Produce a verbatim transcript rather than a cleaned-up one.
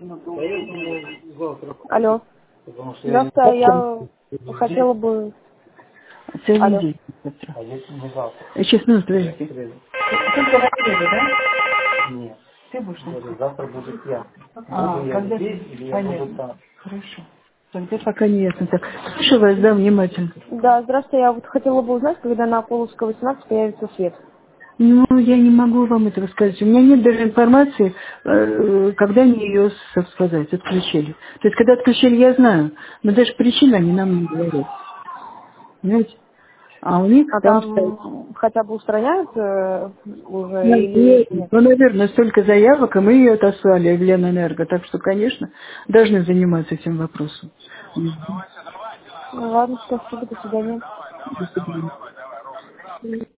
Алло. Здравствуйте, я хотела бы... Целый Алло. день. Сейчас, минуту, подождите. Только в обеде, да? Нет. Ты будешь? Говорю, завтра будет я. А, Буду я когда здесь ты? или я буду Понятно. там. Хорошо. Тогда пока не ясно. Так, слушаю вас, да, внимательно. Да, здравствуйте, я вот хотела бы узнать, когда на Половского восемнадцать появится свет. Ну, я не могу вам этого сказать. У меня нет даже информации, э, когда они ее, так сказать, отключили. То есть, когда отключили, я знаю, но даже причины они нам не говорят. Понимаете? А у них А там стоит. там хотя бы устраняют э, уже Нет, или нет, нет? ну, наверное, столько заявок, и мы ее отослали в Ленэнерго, так что, конечно, должны заниматься этим вопросом. Мгм. Ну, ладно, спасибо, до свидания. До свидания.